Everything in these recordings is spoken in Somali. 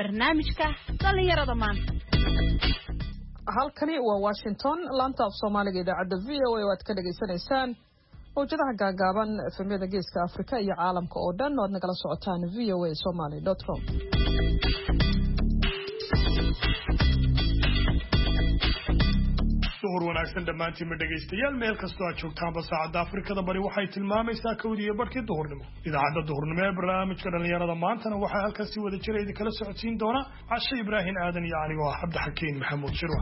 barnaamijka dhalinyarada maanta. halkani waa Washington laanta af Soomaaliga idaacada VOA oo aad ka dhageysanaysaan hawjadaha gaagaaban efemyada geeska Afrika iyo caalamka oo dhan oo aad nagala socotaan voasomali.com. suhur wanaagsan dhammaantiin ma dhagaystayaal meel kastoo aad joogtaanba saacadda Afrikada bari waxay tilmaamaysaa kowdii iyo barkii duhurnimo. idaacadda duhurnimo ee barnaamijka dhalinyarada maantana waxaa halkaas si wada jira idinkala socodsiin doona Cashe Ibraahin Aadan iyo anigoo ah Cabdi Xakiin Maxamuud Shirwa.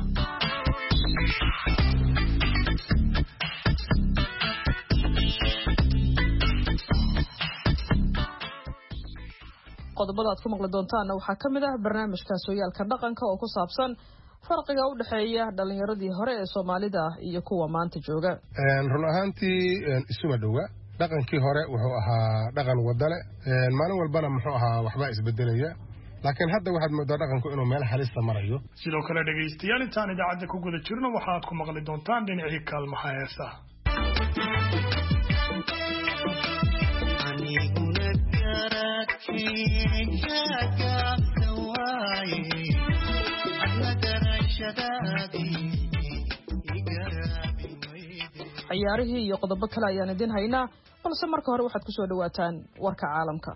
qodobada aad ku maqli doontaan waxaa ka mid ah barnaamijka sooyaalka dhaqanka oo ku saabsan farqiga u dhaxeeya dhalinyaradii hore ee Soomaalida iyo kuwa maanta jooga. run ahaantii isuma dhawa dhaqankii hore wuxuu ahaa dhaqan wadale maalin walbana muxuu ahaa waxba isbedelaya laakiin hadda waxaad moodaa dhaqanku inuu meel halista marayo. sidoo kale dhagaystayaal intaan idaacadda ku guda jirno waxaad ku maqli doontaan dhinacii kaalmaha heesaha. ciyaarihii iyo qodobo kale ayaan idin haynaa balse marka hore waxaad ku soo dhawaataan warka caalamka.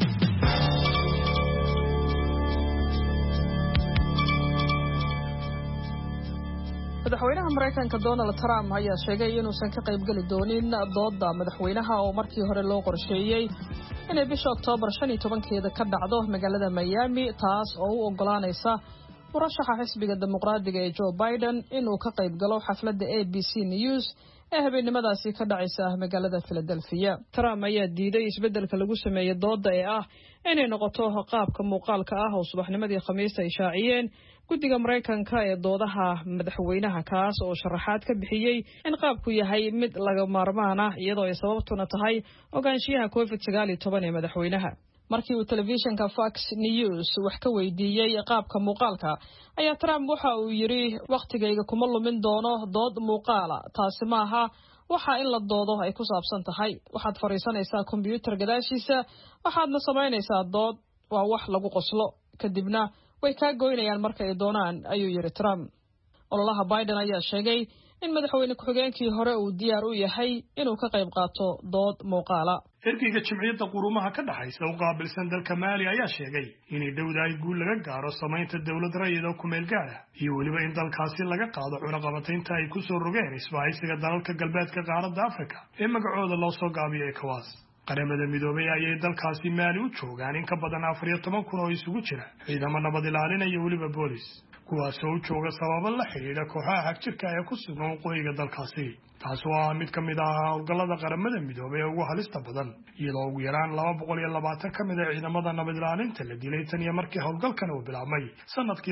madaxweynaha Mareykanka Donald Trump ayaa sheegay inuusan ka qayb gali doonin doodda madaxweynaha oo markii hore loo qorsheeyay inay bisha Oktoobar 15keeda ka dhacdo magaalada Miami taas oo u ogolaanaysa murashaxa xisbiga dimuqraadiga ee Joe Biden inuu ka qayb galo xafladda ABC News ee habeenimadaasi ka dhacaysa magaalada Philadelphia. Trump ayaa diiday isbeddelka lagu sameeyay doodda ee ah inay noqoto qaabka muuqaalka ah oo subaxnimadii Khamiista ay shaaciyeen guddiga Mareykanka ee doodaha madaxweynaha kaas oo sharaxaad ka bixiyay in qaabku yahay mid laga maarmaan ah iyadoo ay sababtuna tahay ogaanshiyaha COVID-19 ee madaxweynaha. markii uu telefishinka Fox News wax ka weydiiyay qaabka muuqaalka ayaa Trump waxa uu yiri waqtigayga kuma lumin doono dood muuqaala taasi maaha waxa in la doodo ay ku saabsan tahay waxaad fariisanaysaa computer gadaashiisa waxaadna samaynaysaa dood waa wax lagu qoslo kadibna way ka goynayaan marka ay doonaan ayuu yiri Trump. ololaha Biden ayaa sheegay in madaxweyne ku-xigeenkii hore uu diyaar u yahay inuu ka qayb qaato dood muuqaala. ergeyga jimciyadda quruumaha ka dhaxaysa u qaabilsan dalka Maali ayaa sheegay inay dhowdahay guul laga gaaro samaynta dawlad rayid oo ku meel gaar ah iyo weliba in dalkaasi laga qaado cunaqabataynta ay ku soo rogeen isbahaysiga dalalka galbeedka qaaradda Afrika ee magacooda loo soo gaabiyay ECOWAS. qaramada midoobay ayay dalkaasi Maali u joogaan in ka badan 14,000 oo isugu jira ciidamo nabad ilaalin iyo weliba boolis kuwaas oo jooga sababo la xiriira kooxaha xagjirka ee ku sugan waqooyiga dalkaasi. taas waa mid ka mid ah howlgallada qaramada midoobay ee ugu halista badan iyadoo ugu yaraan 220 ka mid ah ciidamada nabad ilaalinta la dilay tan iyo markii howlgalkan uu bilaabmay sanadkii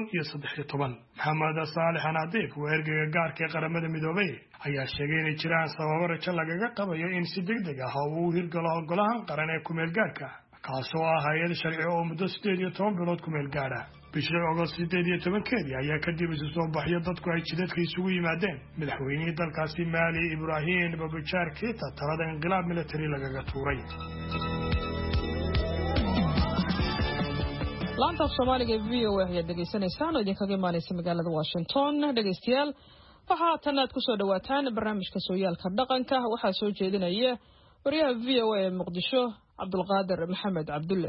2013. Maxamed Saalix Anadeef ergeyga gaarka ee qaramada midoobay ayaa sheegay in jiraan sababo rajo lagaga qabayo in si degdeg ah uu hirgalo howlgalahan qaran ee ku meel gaarka kaasoo ah hay'ad sharci oo muddo 18 bilood ku meel gaara. bishii August 18 ayaa kadib isu soo baxyo dadku ay jidadka isugu yimaadeen madaxweynihii dalkaasi Maali Ibrahim Boubacar Keita talada inqilaab military lagaga tuuray. laanta Soomaaliga VOA ayaa dhageysanaysaan oo idinkaga imaanaysa magaalada Washington. dhageystayaal waxaa tan aad ku soo dhawaataan barnaamijka sooyaalka dhaqanka waxaa soo jeedinaya wariyaha VOA ee Muqdisho Cabdulqaadir Maxamed Cabdulle.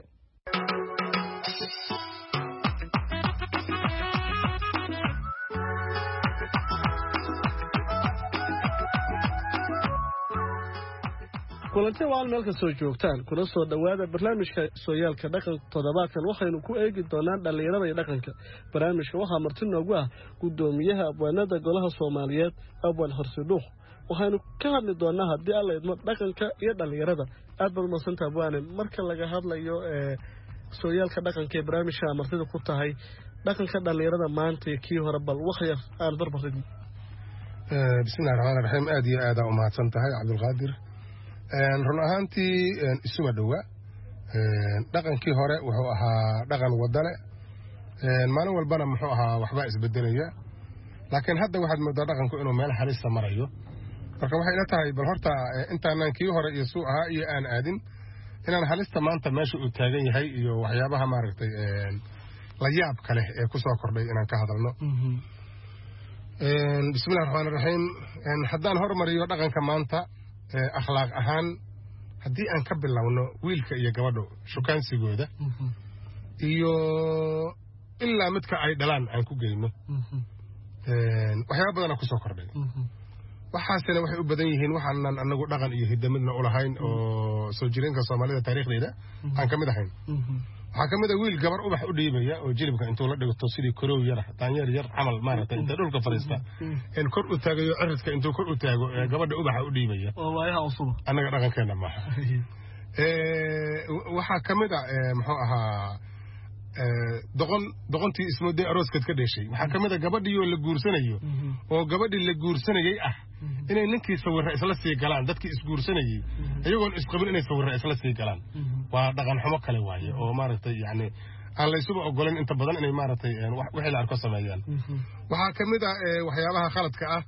kulanti waan meel ka soo joogtaan kuna soo dhawaada barnaamijka sooyaalka dhaqanka toddobaadkan waxaynu ku eegi doonaa dhalinyarada iyo dhaqanka. barnaamijka waxaa marti noogu ah gudoomiyaha abwaanada golaha Soomaaliyeed Abwaan Horsidhuux. waxaynu ka hadli doonaa haddii alla idmo dhaqanka iyo dhalinyarada. aad baad maasanta abwaane marka laga hadlayo sooyaalka dhaqanka ee barnaamijka martida ku tahay dhaqanka dhalinyarada maanta iyo kii hore bal wax yar aan barbarin. bismillahir rahmaanir rahiim aad iyo aad u mahadsan tahay Cabdulqaadir. run ahaantii isuma dhawa dhaqankii hore wuxuu ahaa dhaqan wadale maalin walbana muxuu ahaa waxba isbedelaya laakiin hadda waxaad moodaa dhaqanku inuu meel halista marayo. marka waxay ila tahay bal horta intaanaan kii hore iyo suu ahaa iyo aan aadin inaan halista maanta meesha uu taagan yahay iyo waxyaabaha maaragtay la yaab kale ee ku soo kordhay inaan ka hadalno bismillahi raxmaani raxiim haddaan hormariyo dhaqanka maanta akhlaaq ahaan haddii aan ka bilowno wiilka iyo gabadho shukaansigooda iyo ilaa midka ay dhalaan aan ku geyno waxyaaba badanaa ku soo kordhay waxaasina waxay u badan yihiin waxaanan anagu dhaqan iyo hidamidna u lahayn oo soo jireenka soomaalida taariikhdeeda aan ka mid ahayn waxaa ka mid ah wiil gabar ubax u dhiibaya oo jilibka intuu la dhigto sidii koroow yar daanyeer yar camal maaragtay inta dhulka fadhiista in kor u taagayo ciridka intuu kor u taago gabadha ubaxa u dhiibaya oo waayaha cusub annaga dhaqankeena maaha waxaa ka mid ah muxuu ahaa doqontii ismooday arooskad ka dhashay waxaa ka mid ah gabadhii oo la guursanayo oo gabadhii la guursanayay ah inay ninkii sawirra isla sii galaan dadkii isguursanayay iyagoon isqabin inay sawirra isla sii galaan waa dhaqan xumo kale waaye oo maaragtay yacni aan laysuba ogolan inta badan inay maaragtay wixii la arko sameeyaan waxaa ka mid ah waxyaabaha khaladka ah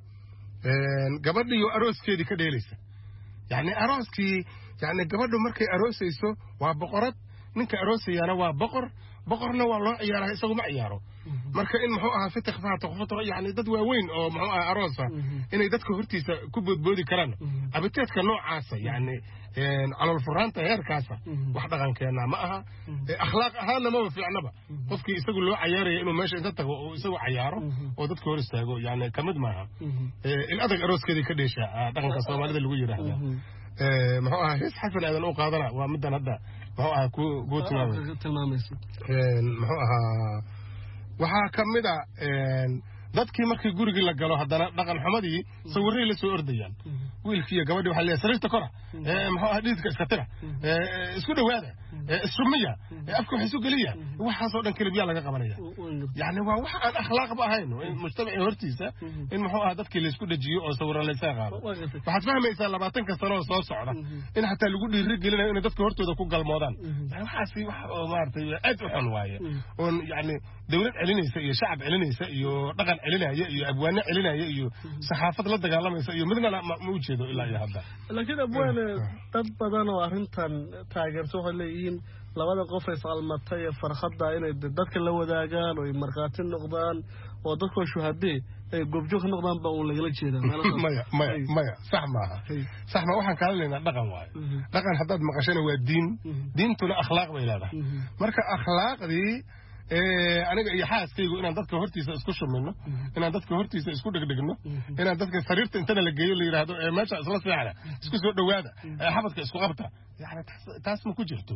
gabadhii oo arooskeedii ka dheelaysa yacni arooskii yacni gabadhu markay aroosayso waa boqorad ninka aroosayaana waa boqorna waa loo ciyaaraa isagu ma ciyaaro marka in muxuu ahaa fitiq faataqfatro yani dad waaweyn oo muxuu ahaa aroosa inay dadka hortiisa ku boodboodi karaan abiteedka noocaasa yani calool furaanta heerkaasa wax dhaqankeena ma aha akhlaaq ahaanna maba fiicnaba qofkii isagu loo cayaaraya inuu meesha inta tago oo isagu cayaaro oo dadka hor istaago yani kamid maaha il adag arooskeedii ka dheesha dhaqanka soomaalida lagu yidhaahda muxuu ahaa hees xasan aadan u qaadana waa middan hadda muxuu ahaa ku tilmaamaysa muxuu ahaa waxaa ka mid a dadkii markii gurigii la galo haddana dhaqan xumadii sawirray la soo ordayaan wiilkii iyo gabadhii waxaa leeyahay sariirta kora muxuu ahaa dhiidka iska tira isku dhowaada isrumiya afka wax isu geliya waxaasoo dhan kelibyaa laga qabanaya yani waa wax aan akhlaaqba ahayn mujtamacii hortiisa in muxuu ahaa dadkii laysku dhajiyo oo sawirra laysaga qaado waxaad fahmaysaa 20 sanoo soo socda in xataa lagu dhiiri gelinayo inay dadka hortooda ku galmoodaan yani waxaasi wax oo maaragtay aad u xun waaye oon yani dawlad celinaysa iyo shacab celinaysa iyo dhaqan celinaya iyo abwaane celinaya iyo saxaafad la dagaalamaysa iyo midna ma u jeedo ilaa iyo hadda laakiin abwaane dad badan oo arrintan taageerto waxay leeyihiin labada qof ay falmatay farxadda inay dadka la wadaagaan oo marqaati noqdaan oo dadku shuhadee ay goobjoog noqdaan baa uu lagala jeedaa maya sax ma waxaan ka hadlaynaa dhaqan waaye dhaqan haddaad maqashana waa diintuna akhlaaq bay leedahay marka akhlaaqdii aniga iyo xaaskaygu inaan dadka hortiisa isku shumino inaan dadka hortiisa isku dhegdhegno inaan dadka sariirta intana la geeyo la yidhaahdo meesha isla seexda isku soo dhowaada xabadka isku qabta yani taas ma ku jirto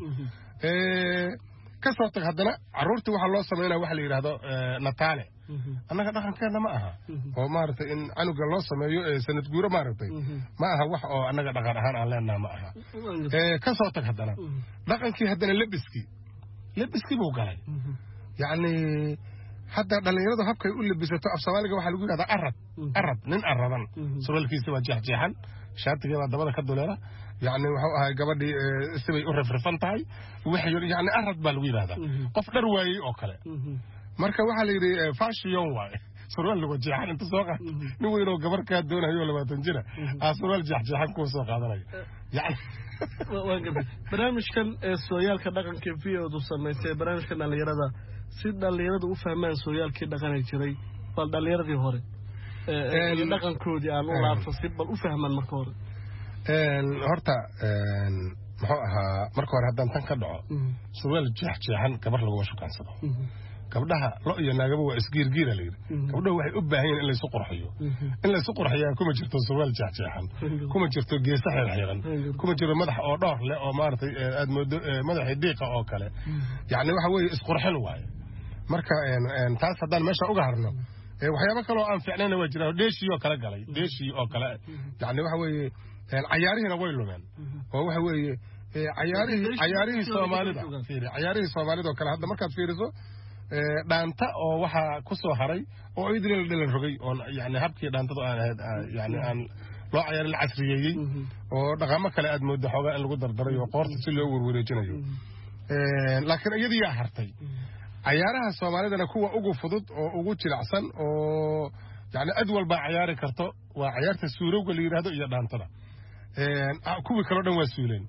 ka soo tag haddana carruurtii waxaa loo samaynaya waxa la yidhaahdo nataale annaga dhaqankeenna ma aha oo maaragtay in canuga loo sameeyo sanad guuro maaragtay ma aha wax oo annaga dhaqan ahaan aan leenaha ma aha ka soo tag haddana dhaqankii haddana lebiskii buu galay يعني حتى dhalinyaradu habkay u labisato af Soomaaliga waxa lagu yiraahdaa arab nin araban surwaalkiisa waa jeexjeexan shaatiga waa dabada ka duleela yani wuxuu ahaa gabadhii sibay u rafrafan tahay wixii yani arab baa lagu yiraahdaa qof dhar waayay oo kale marka waxa la yiri fashion waay surwaal lagu jeexan inta soo qaad nin weyn oo gabar ka doonayo 20 jira surwaal jeexjeexan ku soo qaadanayo yani barnaamijkan sooyaalka dhaqanka VO-du sameysay barnaamijkan dhalinyarada si dhalinyaradu u fahmaan sooyaalkii dhaqanay jiray bal dhalinyaradii hore dhaqankoodii aan u laabto si bal u fahmaan marka hore horta muxuu ahaa marka hore haddaan tan ka dhaco surwaal jeexjeexan gabar laguma shukaansado gabdhaha lo iyo naagaba waa isgiirgiira la yidhi gabdhahu waxay u baahan yihiin in laysu qurxiyo in laysu qurxiyaa kuma jirto surwaal jeexjeexan kuma jirto geesa xeelxiran kuma jiro madax oo dhowr leh oo maaragtay aad moodo madaxii dhiiqa oo kale yacni waxa weeye isqurxin waaye marka taas haddaan meesha uga harno waxyaabo kale oo aan fiicnayna waa jiraan dheeshii oo kale galay dheeshii oo kale yacni waxa weeye cayaarihiina way lumeen oo waxa weeye cayaarihii soomaalida oo kale hadda markaad fiiriso dhaanta oo waxa ku soo haray oo idin la dhalan rogay oo yani habkii dhaantadu aan ahayd yani aan loo cayaar la casriyeeyay oo dhaqamo kale aad moodo xoogaa in lagu dardaray oo qoorta si loo warwareejinayo laakiin iyadii yaa hartay cayaaraha soomaalidana kuwa ugu fudud oo ugu jilicsan oo yani cid walba cayaari karto waa cayaarta suurowga la yidhaahdo iyo dhaantada kuwii kaloo dhan waa suuleen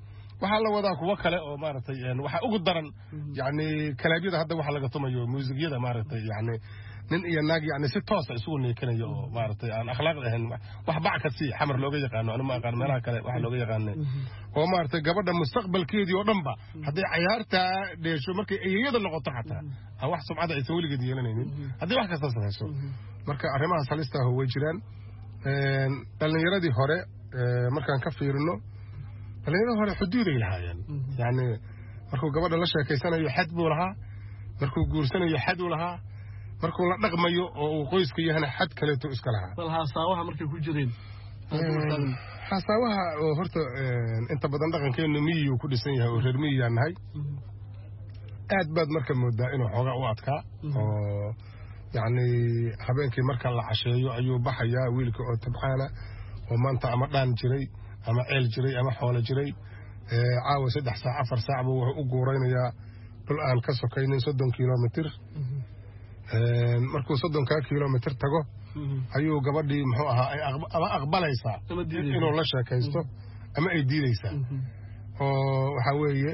waxa la wadaa kuwa kale oo maartay waxa ugu daran yani kalaabiyada hadda waxa laga tumayo muusigyada maartay yani nin iyo naag yani si toos ah isugu neekanayo oo maartay aan akhlaaq ahayn wax backa si xamar looga yaqaano aniga ma aqaan meelaha kale waxa looga yaqaanay oo maartay gabadha mustaqbalkeedii oo dhanba haddii ciyaarta dheesho markay iyada noqoto xataa wax sumcada ay weligeed yeelanaynin haddii wax kasta samayso marka arrimaha salista ah way jiraan dhalinyaradii hore markaan ka fiirino dhalinyaradii hore xuduud ay lahaayeen yani markuu gabadha la sheekaysanayo xad buu lahaa markuu guursanayo xad uu lahaa markuu la dhaqmayo oo uu qoyska yahana xad kaleeto iska lahaa bal haasawaha markay ku jireen haasawaha oo horta inta badan dhaqankeenu miyigu ku dhisan yahay oo reer miyiyaan nahay aad baad marka moodaa inuu xoogaa u adkaa oo yani habeenkii marka la casheeyo ayuu baxayaa wiilka oo tabxaana oo maanta ama dhaan jiray ama ceel jiray ama xoolo jiray caawa 3 saac 4 saac buu wuxuu u guuraynayaa dhul aan ka sokaynin 30 kilomitir markuu 30 kilomitir tago ayuu gabadhii muxuu ahaa ama aqbalaysaa inuu la sheekaysto ama ay diidaysaa oo waxa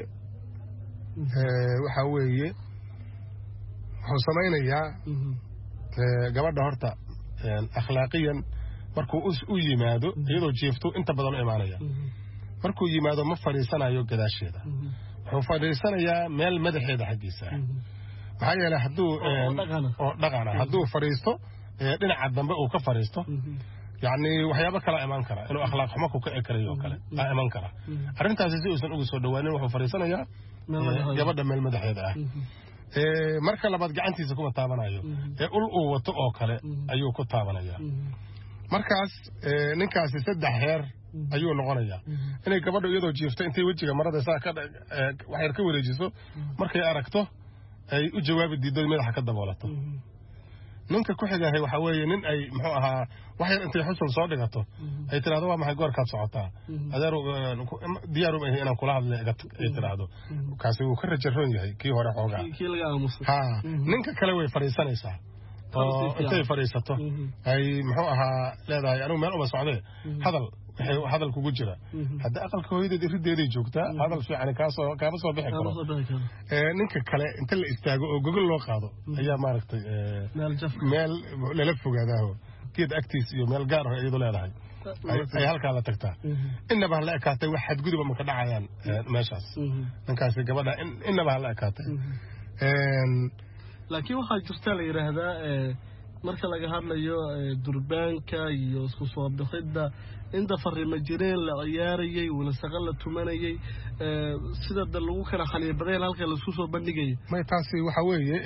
weeye wuxuu samaynayaa gabadha horta akhlaaqiyan markuu u yimaado iyadoo jeefto inta badan u imaanaya markuu yimaado ma fadhiisanayo gadaasheeda wuxuu fadhiisanayaa meel madaxeeda xaggiisa maxaa yeelay hadduu oo dhaqana hadduu fadhiisto dhinaca dambe uu ka fadhiisto yani waxyaabo kala iman kara inuu akhlaaq xumo ku kici karayo kale iman kara arrintaasi si uusan ugu soo dhawaanin wuxuu fadhiisanayaa gabadha meel madaxeeda ah marka labaad gacantiisa kuma taabanayo ul uu wato oo kale ayuu ku taabanaya markaas ninkaasi 3 heer ayuu noqonayaa inay gabadha iyadoo jiifto intay wajiga marada saa ka wax yar ka wareejiso markay aragto ay u jawaabi diido madaxa ka daboolato ninka ku xigahay waxa weeye nin ay muxuu ahaa wax yar intay xusul soo dhigato ay tiraahdo waa maxay goorkaad socotaa adeer diyaar u yahay inaan kula hadlo ay tiraahdo kaasi uu ka rajaroon yahay kii hore xoogaa ninka kale way fariisanaysaa oo intay fariisato ay muxuu ahaa leedahay anigu meel uma socdee hadal kugu jira hadda aqalka hooyadeed irideeday joogtaa hadal fiican kaaba soo bixi karo ninka kale inta la istaago oo gogol loo qaado ayaa maaragtay meel lala fogaadaa geed agtiis iyo meel gaar ah iyadoo leedahay ay halkaa la tagtaa inaba la ekaatay wax xadgudub ma ka dhacayaan meeshaas ninkaasi gabadha inaba la ekaatay laakiin waxaa jirta la yiraahdaa marka laga hadlayo durbaanka iyo isku soo bixida inta farriimo jireen la ciyaarayay wala shaqo la tumanayay sida dad lagu kala xaliibadeen halka la isku soo bandhigay ma taasi waxa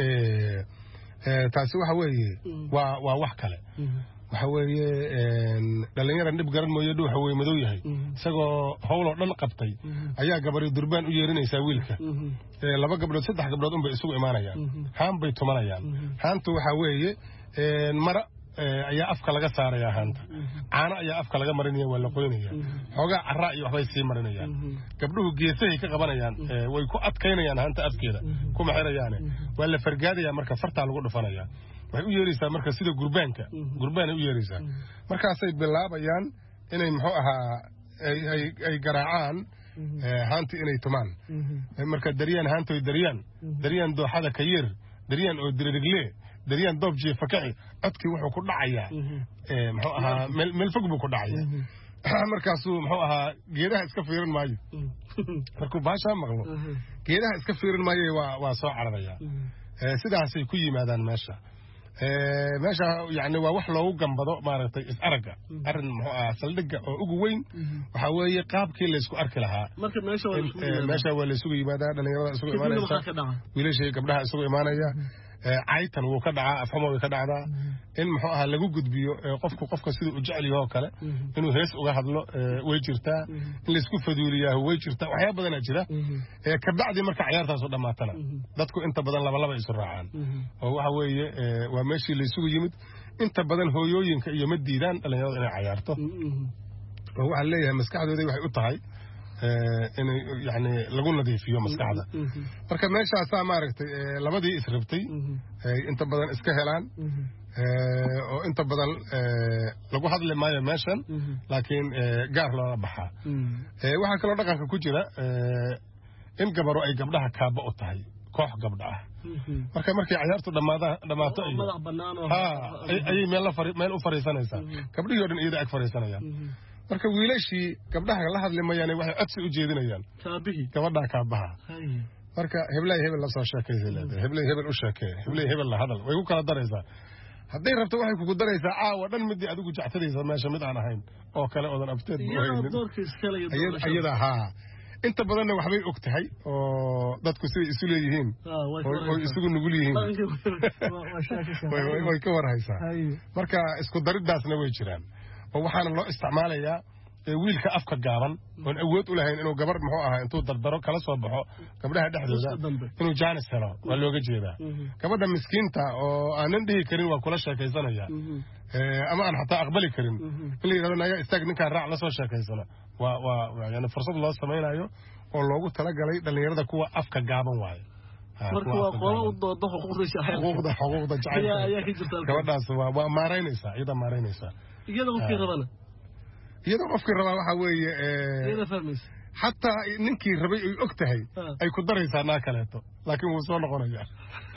weeye waa wax kale waxa weeye dhalinyarada dib garan mooyo waxa weeye madow yahay isagoo howl oo dhan qabtay ayaa gabadhi durbaan u yeerinaysa wiilka 2 gabdhood 3 gabdhood un bay isugu imaanayaan haan bay tumanayaan haantu waxa weeye mara ayaa afka laga saaraya haanta caana ayaa afka laga marinaya waa la qoynaya xoogaa carra iyo waxbay sii marinayaan gabdhuhu geesahay ka qabanayaan way ku adkaynayaan haanta afkeeda kuma xirayaan waa la fargaadaya marka farta lagu dhufanaya waxay u yeeraysaa marka sida gurbaan ay u yeeraysaa markaasay bilaabayaan inay muxuu ahaa ay garaacaan haanti inay tumaan marka dariyaan haantoy dariyaan dooxada ka yeer dariyaan oo diririgle dariyaan doob jiifa kaci codkii wuxuu ku dhacayaa muxuu ahaa meel fog buu ku dhacayaa markaasuu muxuu ahaa geedaha iska fiirin maayo markuu baashaa maqlo geedaha iska fiirin maayo waa soo cararayaa sidaasay ku yimaadaan meesha yani waa wax loogu gambado maaragtay is aragga arrin muxuu ahaa saldhigga oo ugu weyn waxa weeye qaabkii la isku arki lahaa meesha waa la isugu yimaadaa dhalinyarada isugu imaanaysa wiilashii gabdhaha isugu imaanaya caytan wuu ka dhacaa afxumo way ka dhacdaa in muxuu ahaa lagu gudbiyo qofka siduu u jecel yahay oo kale inuu hees uga hadlo way jirtaa in la isku faduuliyaa way jirtaa waxyaabo badan jira ka bacdi marka ciyaartaas oo dhamaatana dadku inta badan laba isu raacaan oo waxa weeye waa meeshii la isugu yimid inta badan hooyooyinka iyo ma diidaan dhalinyarada inay ciyaarto oo waxa leeyahay maskaxdooda waxay u tahay inay yani lagu nadiifiyo maskaxda marka meeshaas maaragtay labadii israbtay inta badan iska helaan oo inta badan lagu hadli maayo meeshan laakiin gaar loola baxaa waxaa kaloo dhaqanka ku jira in gabaro ay gabdhaha kaaba u tahay koox gabdha ah markay ciyaartu dhamaato ayay meel u fariisanaysaa gabdhihii oo dhan iyada ag fariisanayaan marka wiilashii gabdhaha la hadli mayaan waxay codsi u jeedinayaan gabadha kaabaha marka heblay hebel la soo sheekaysa leedahay heblay hebel u sheekay heblay hebel la hadal way ku kala daraysaa hadday rabto waxay kugu daraysaa caawa dhan midii adigu jectadaysa meesha mid aan ahayn oo kale oodan abteed ayada haa inta badanna waxbay og tahay oo dadku siday isu leeyihiin oo isugu nugul yihiin way ka warhaysaa marka isku dariddaasna way jiraan oo waxaana loo isticmaalayaa wiilka afka gaaban oon awood u lahayn inuu gabar muxuu ahaa intuu dardaro kala soo baxo gabdhaha dhexdooda inuu jaanis helo waa looga jeedaa gabadha miskiinta oo aanan dhihi karin waa kula sheekaysanaya ama aan xataa aqbali karin in la yidhahdo naga istaag ninkaan raac la soo sheekaysana waa yani fursad loo samaynayo oo loogu talagalay dhallinyarada kuwa afka gaaban waayo marka waa qolo u doodo xuquuqda jacaylka gabadhaas waa maaraynaysaa iyada maaraynaysaa iyadoo qofkii rabaa waxaa weeye xataa ninkii rabay ay og tahay ay ku daraysaa naa kaleeto laakiin wuu soo noqonayaa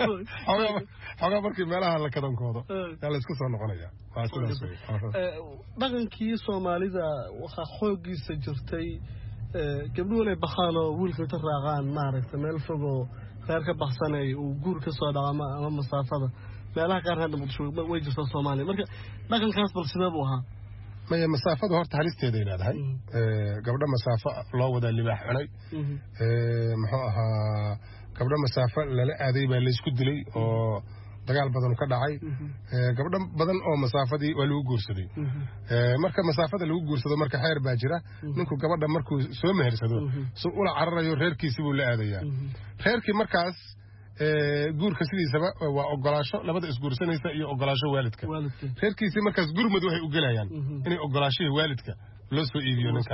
xoogaa markii meelaha la kadankoodo yaa la iska soo noqonayaa waa sidaas wey dhaqankii soomaalida waxaa xooggiisa jirtay gabdhuhu inay bakhaan oo wiilka inta raacaan maaragtay meel fog oo reer ka baxsanay uu guur ka soo dhaco ama masaafada meelaha qaar hadda muqdisho way jirtaa soomaaliya marka dhaqankaas bal sidee buu ahaa maya masaafada horta halisteeday leedahay gabdho masaafo loo wadaa libaax cunay muxuu ahaa gabdho masaafo lala aaday baa laysku dilay oo dagaal badan ka dhacay gabdho badan oo masaafadii waa lagu guursaday marka masaafada lagu guursado marka xeer baa jira ninku gabadha markuu soo mehersado si ula cararayo reerkiisii buu la aadayaa reerkii markaas guurka sidiisaba waa ogolaasho labada isguursanaysa iyo ogolaasho waalidka reerkiisii markaas gurmad waxay u gelayaan inay ogolaashihii waalidka loo soo iibiyo ninka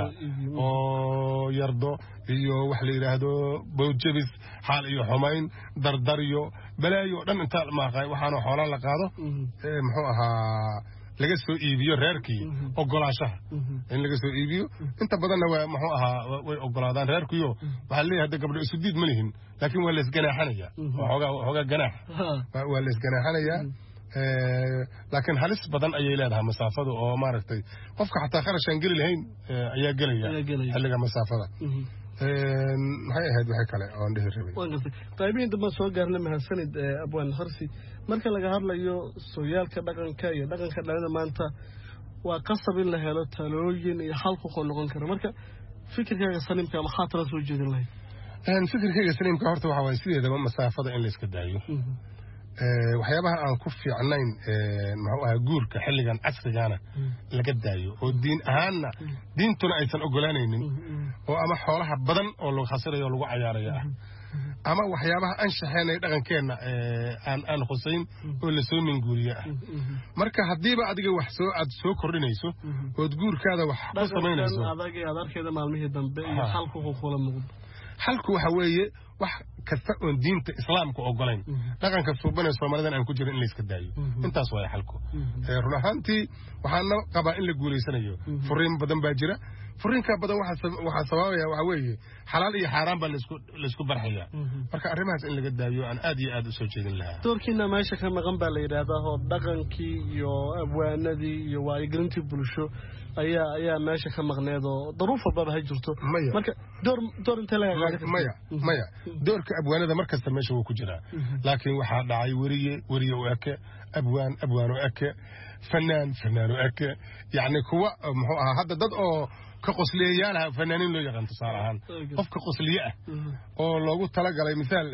oo yardo iyo wax la yidhaahdo bowjabis xaal iyo xumayn dardaryo balaayo dhan inta maaqay waxaana xoolaa la qaado muxuu ahaa laga soo iibiyo reerkii ogolaashaha in laga soo iibiyo inta badanna waa muxuu ahaa way ogolaadaan reerkiyo waxaa leeyahay hadda gabdho isu diid ma lihin laakiin waa laysganaaxanayaa xoogaa ganaax waa laysganaaxanayaa laakiin halis badan ayay leedahay masaafadu oo maaragtay qofka xataa kharashaan geli lahayn ayaa gelaya xilliga masaafada maxay ahayd waxay kale oon dhihi rabay qaybihiin dambe soo gaarna mahadsanid abwaan harsi marka laga hadlayo sooyaalka dhaqanka iyo dhaqanka dhalada maanta waa qasab in la helo talooyin iyo xal ku noqon kara marka fikirkaaga saliimka maxaa tala soo jeedin lahayd fikirkayga saliimka horta waxaa waaye sideedaba masaafada in la iska daayo waxyaabaha aan ku fiicnayn muxuu ahaa guurka xilligan casrigaana laga daayo oo diin ahaanna diintuna aysan ogolaanaynin oo ama xoolaha badan oo lagu khasirayo oo lagu cayaarayo ah ama waxyaabaha anshaxeenay dhaqankeenna aan khusayn oo lasoo minguuriye ah marka haddiiba adiga wax aad soo kordhinayso ood guurkaada wax ku samaynayso adarkeeda maalmihii dambe iyo xalku kula muuqdo xalku waxa weeye wax kasta oon diinta islaamka ogolayn dhaqanka suuban ee Soomaalidan aan ku jirin in la iska daayo intaas waa xalku run ahaantii waxaana qabaa in la guuleysanayo furiin badan baa jira furiinka badan waxa sababaya waxa weeye xalaal iyo xaraam baa la isku barxaya marka arrimahaas in laga daayo aan aad iyo aad u soo jeedin lahaa doorkiina meesha ka maqan baa la yiraahdaa oo dhaqankii iyo abwaanadii iyo wacyigelintii bulsho ayaa meesha ka maqneed oo daruuf walba ha jirto marka door inta laga qaado maya doorka abwaanada markasta meesha wuu ku jiraa laakiin waxaa dhacay wariye u eke abwaan u eke fanaan u eke yacni kuwa muxuu ahaa hadda dad oo ka qosliyayaalaha fanaaniin loo yaqaan tusaale ahaan qofka qosliye ah oo loogu talagalay misaal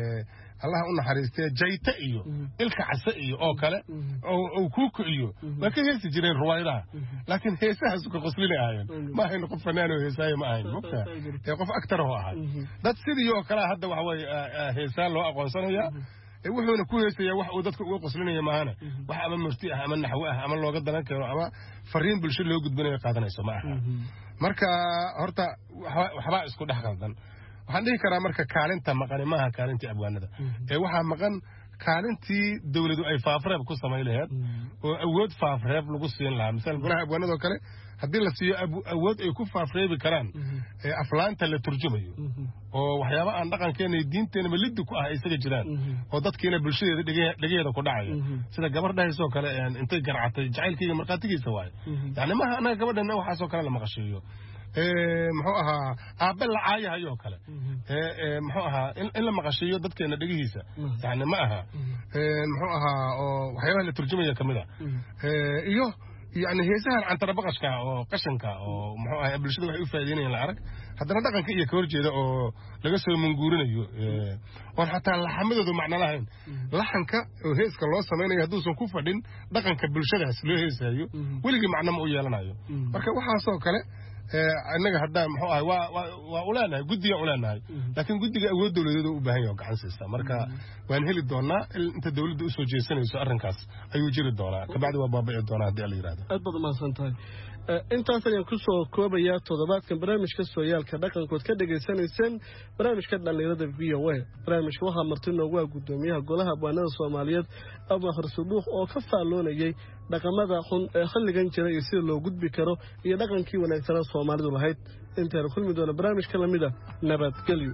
الله أنه حريستي جيتا إيو إلك عسا إيو أو كلا أو كوكو إيو لكن هيسي جرين روايرها لكن هيساها سوكا قصلين آيان ما هي نقف فنان وهيساها ما هي مبتا يقف أكتر هو آيان دات سيدي يو كلا هدا وحوي هيسان لو أقوصان هيا wuxuu na ku heesaya wax uu dadku uga qoslinaya maahana wax ama murti ah ama naxwo ah ama looga dalan karo ama fariin bulsho loo gudbinayo qaadanayso ma aha marka horta waxba isku dhax qaldan waxaan dhihi karaa marka kaalinta maqan maaha kaalinta abwaanada ee waxa maqan kaalintii dawladu ay faafreeb ku samayn lahayd oo awood faafreeb lagu siin lahaa misal golaha abwaanada kale haddii la siiyo awood ay ku faafreebi karaan aflaanta la turjumayo oo waxyaabo aan dhaqankeena iyo diinteena liddi ku ah isaga jiraan oo dadkiina bulshadeeda dhageeda ku dhacayo sida gabadhaasoo kale intay garcatay jacaylkayga marqaatigiisa waaye yani maaha anaga gabadhana waxaasoo kale la maqashiiyo muxuu ahaa aabe la caayahayoo kale muxuu ahaa in la maqashiiyo dadkeena dhegihiisa yani ma aha muxuu ahaa oo waxyaabaha la turjumaya kamid a iyo يعني هيسهل عن ترى بقش كا أو قشن كا أو محو بالشدة واحد يفادين العرق حتى ندقن كي يكور جدا أو لقصة من جورنا يو وحتى الحمد ذو معنى لهن لحن كا وهيس كالله سمعنا يهدوس كوفدين دقن كبالشدة سلوه هيس هيو ولقي معنى مؤيا لنا يو مركب وحاسو كله أنك هذا محو وأولانا جدي أولانا لكن جدي أود دولة دو بهاي وقعن سيسا مركب وين هل الدونا أنت دولة دو سو جيسن يسأرن كاس أيوجير الدونا كبعد وبابا الدونا دي اللي راد أدبض ما سنتاي أنت أصلاً كسو كوبيات وضبات كان برامج كسويال كذا كنت كده جيسان السن برامج كده اللي راد فيه وين برامج وها مرتين ووا قداميها قولها بوانا الصوماليات أبو خرصدوخ أو كفى اللون جاي لكن ماذا خلي جنك يصير لو جد بكرو يدقن كي ولا يكسر الصومالي دول هيد أنت كل مدون برامج كلام ده نبات كليو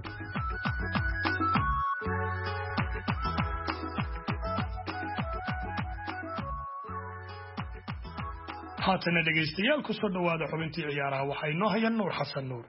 haatana dhageystayaal ku soo dhawaada xubintii ciyaaraha waxay noo hayaan Nuur Xasan Nuur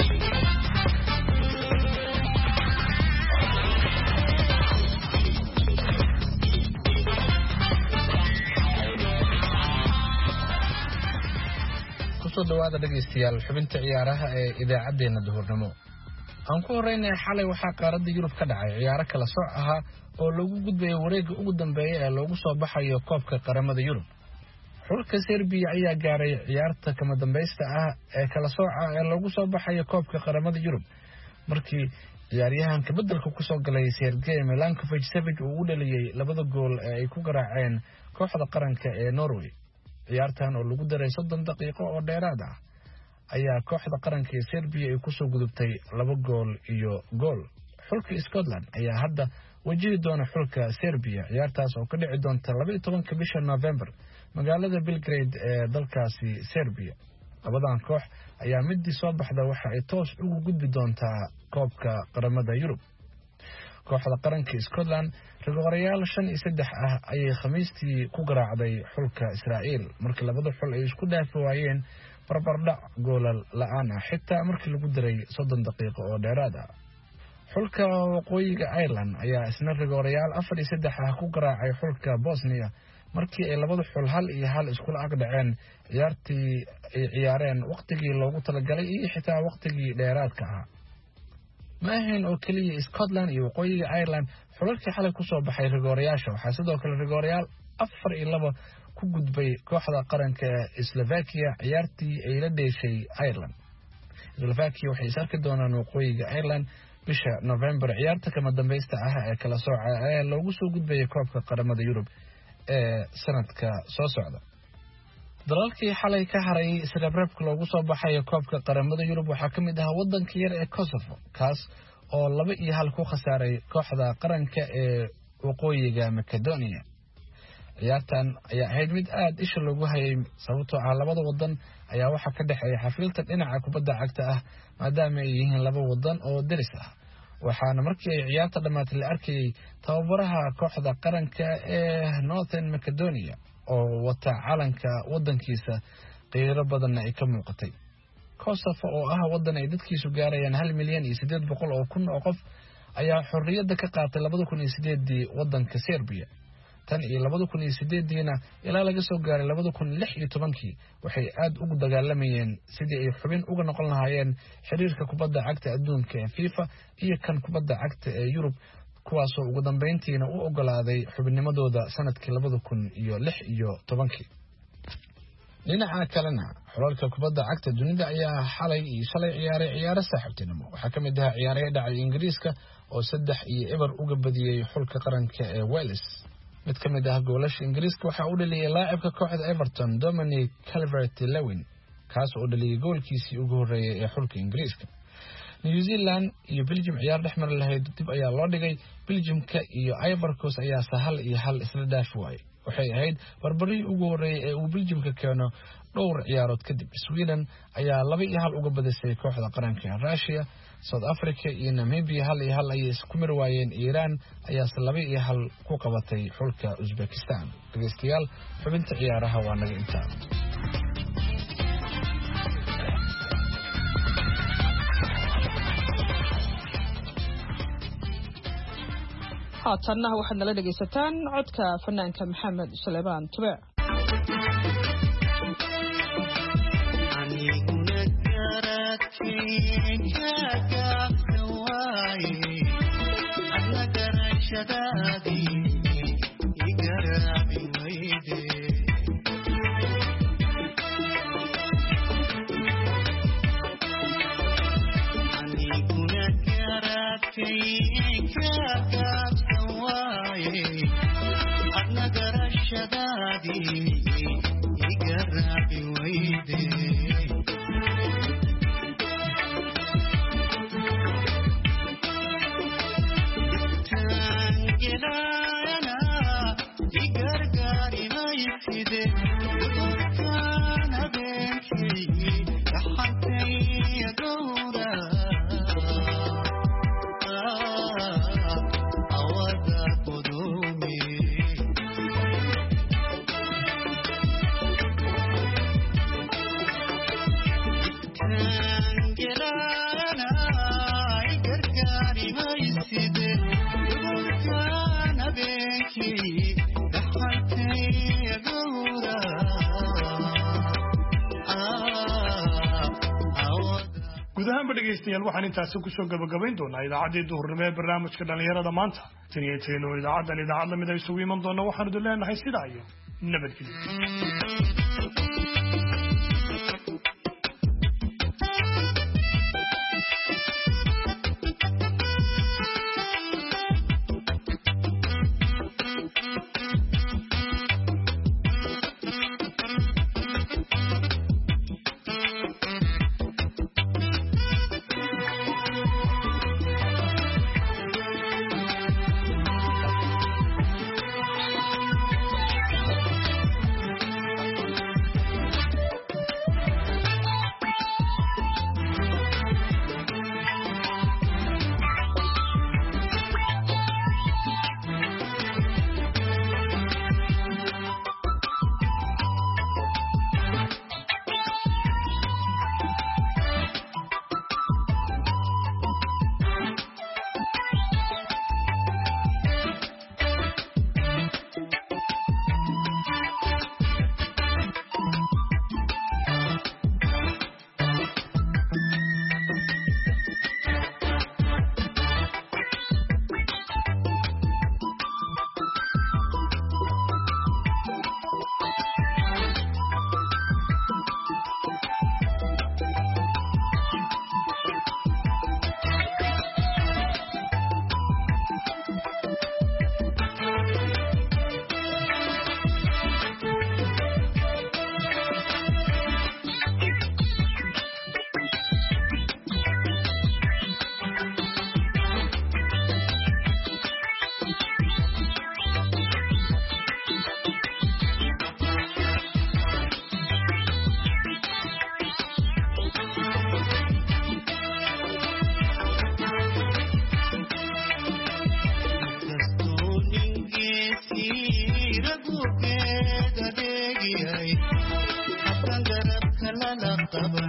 ku soo dhawaada dhageystayaal xubinta ciyaaraha ee idaacadeena duhurnimo aan ku horeynay xalay waxa qaaradda Yurub ka dhacay ciyaaro kala sooc ah oo lagu gudbay wareegga ugu dambeeyay ee lagu soo baxayo koobka qaramada Yurub xulka Serbia ayaa gaaray ciyaarta kama dambaysta ah ee kala sooca ee lagu soo baxayo koobka qaramada Yurub markii ciyaaryahanka bedelka ku soo galay Sergey Milankovic-Savic uu u dhaliyay labada gool ee ay ku garaaceen kooxda qaranka ee Norway ciyaartan oo lagu daray 30 daqiiqo oo dheeraad ah ayaa kooxda qaranka ee Serbia ay ku soo gudubtay 2 gool iyo gool xulka Scotland ayaa hadda wajihi doona xulka Serbia ciyaartaas oo ka dhici doonta 12 bisha November magaalada Belgrade ee dalkaasi Serbia labadan koox ayaa midii soo baxda waxa ay toos ugu gudbi doontaa koobka qaramada Yurub kooxda qaranka Scotland rigooryaal 5-3 ah ayay khamiistii ku garaacday xulka Israa'iil markii labada xul ay isku dhaafi waayeen barbardhac goolal la'aan ah xitaa markii lagu daray 30 daqiiqo oo dheeraad ah xulka waqooyiga Ireland ayaa isna rigooryaal 4-3 ah ku garaacay xulka Bosnia markii ay labada xul 1-1 isku ag dhaceen ciyaartii ay ciyaareen waqtigii loogu talagalay iyo xitaa waqtigii dheeraadka ah ma ahayn oo kaliya Scotland iyo waqooyiga Ireland xulalkii xalay ku soo baxay rigooryaasha waxa sidoo kale rigooryaal 4-2 ku gudbay kooxda qaranka Slovakia ciyaartii ay la dheeshay Ireland Slovakia waxay sarki doonaan waqooyiga Ireland bisha November ciyaarta kama dambaysta ah ee kala sooca ee loogu soo gudbay koobka qaramada Yurub ee sanadka soo socda dalalkii xalay ka haray isreebreebka loogu soo baxay koobka qaramada Yurub waxa kamid ah wadanka yar ee Kosovo kaas oo 2-1 ku khasaaray kooxda qaranka ee waqooyiga Macedonia ciyaartan ayaa ahayd mid aad isha loogu hayay sababtoo ah labada wadan ayaa waxa ka dhaxeeya xafiltan dhinaca kubadda cagta ah maadaama ay yihiin laba wadan oo deris ah waxaana markii ay ciyaarta dhamaatay la arkayay tababaraha kooxda qaranka ee Northern Macedonia oo wata calanka wadankiisa qeyro badan ay ka muuqatay Kosovo oo ah wadan ay dadkiisu gaarayaan 1,800,000 oo kun oo qof ayaa xorriyadda ka qaatay 2008 wadanka Serbia tan iyo 2008 ilaa laga soo gaaray 2016 waxay aad ugu dagaalamayeen sidii ay xubin uga noqon lahaayeen xiriirka kubadda cagta adduunka ee FIFA iyo kan kubadda cagta ee Yurub kuwaas oo ugu dambeyntiina u ogolaaday xubinnimadooda sanadkii 2016 dhinaca kalena xulalka kubadda cagta dunida ayaa xalay iyo shalay ciyaaray ciyaaro saaxiibtinimo waxaa kamid ah ciyaaraya dhacay Ingiriiska oo 3-2 uga badiyay xulka qaranka ee Wales mid kamid ah goolasha Ingiriiska waxa uu dhaliyay laacibka kooxda Everton Dominic Calvert-Lewin kaas oo dhaliyay goolkiisii ugu horeeyay ee xulka Ingiriiska New Zealand iyo Belgium ciyaar dhexmar lahayd dib ayaa loo dhigay. Belgiumka iyo Ivory Coast ayaa 1-1 isla dhaaf waayay. waxay ahayd barbarii ugu horeeyay ee uu Belgiumka keeno dhowr ciyaarood kadib. Sweden ayaa 2-1 uga badisay kooxda qaranka Russia. South Africa iyo Namibia 1-1 ayay isku mir waayeen. Iran ayaa 2-1 ku qabatay xulka Uzbekistan. Dhageystayaal, xubinta ciyaaraha waa naga intaa. haatanna waxaad nala dhegaysataan codka fanaanka Maxamed Suleymaan Tube. waxaan intaas ku soo gabagabayn doonaa idaacaddii duhurnimo ee barnaamijka dhalinyarada maanta tan iyo teeno idaacaddan idaacad lamid ay isugu iman doona waxaan idin leenahay sidaa iyo nabadgelyo. Thank you.